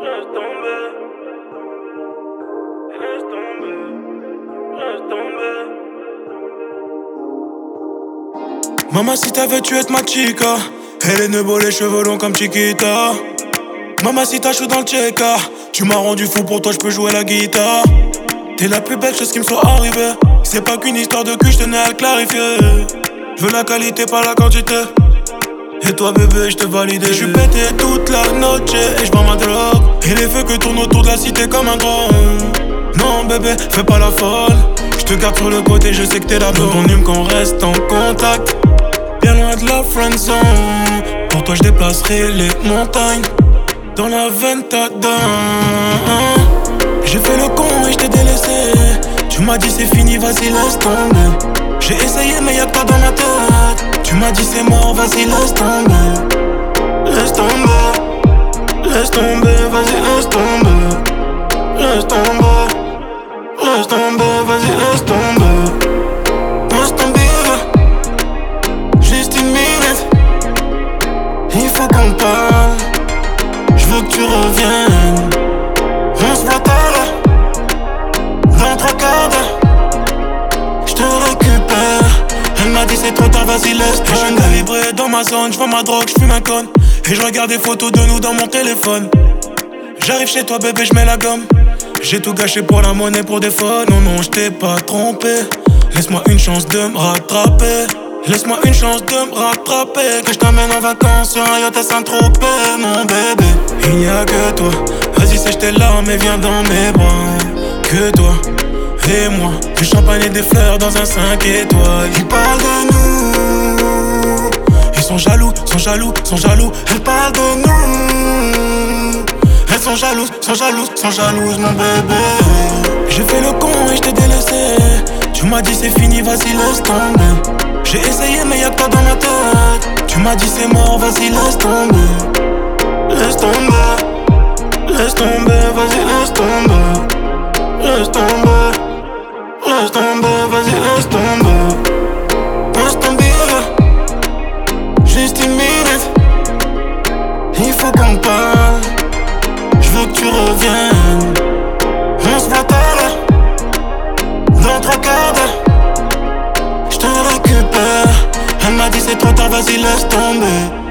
Laisse tomber, laisse tomber, laisse tomber. Mamacita veux-tu être ma chica? Elle est nebo, les cheveux longs comme Chiquita. Mamacita, je suis dans le check-up. Tu m'as rendu fou, pour toi je peux jouer la guitare. T'es la plus belle chose qui me soit arrivée. C'est pas qu'une histoire de cul, je tenais à le clarifier. Je veux la qualité, pas la quantité. Et toi bébé, je te valide. Je suis pété toute la noche et je vends ma drogue. Et les feux que tournent autour de la cité comme un drone. Non bébé, fais pas la folle. Je te garde sur le côté, je sais que t'es là. Ton qu'on reste en contact. Bien loin de la friend zone. Pour toi je déplacerai les montagnes. Dans la Ventadin. J'ai fait le con et je t'ai délaissé. Tu m'as dit c'est fini, vas-y laisse tomber. J'ai essayé mais y'a que toi dans ma tête. Tu m'as dit c'est mort, vas-y laisse tomber. Laisse tomber, laisse tomber, vas-y laisse tomber. Laisse tomber, laisse tomber, vas-y laisse tomber. Laisse tomber, juste une minute. Il faut qu'on parle. Je veux que tu reviennes. On se voit tard là. Dans 3 quarts d'heure je te récupère. Elle m'a dit c'est trop tard, vas-y laisse tomber. Je suis calibré dans ma zone, je vends ma drogue, je fume un con. Et je regarde des photos de nous dans mon téléphone. J'arrive chez toi bébé, je mets la gomme. J'ai tout gâché pour la monnaie, pour des faux. Non non, je t'ai pas trompé. Laisse-moi une chance de me rattraper. Laisse-moi une chance de me rattraper. Que je t'emmène en vacances sur un yacht à Saint-Tropez, mon bébé. Il n'y a que toi, vas-y sèche tes larmes et viens dans mes bras. Que toi et moi, du champagne et des fleurs dans un 5 étoiles. Ils parlent de nous, ils sont jaloux, sont jaloux, sont jaloux. Elles parlent de nous, elles sont jalouses, sont jalouses, sont jalouses, mon bébé. J'ai fait le con et je t'ai délaissé. Tu m'as dit c'est fini, vas-y laisse tomber. J'ai essayé mais y'a que toi dans ma tête. Tu m'as dit c'est mort, vas-y laisse tomber. Laisse tomber, laisse tomber, vas-y laisse tomber. Laisse tomber, laisse tomber, vas-y laisse tomber. Laisse tomber, juste une minute. Il faut qu'on parle. Je veux que tu reviennes. On se voit tard là. Dans 3 quarts d'heure je te récupère. Elle m'a dit c'est trop tard, vas-y laisse tomber.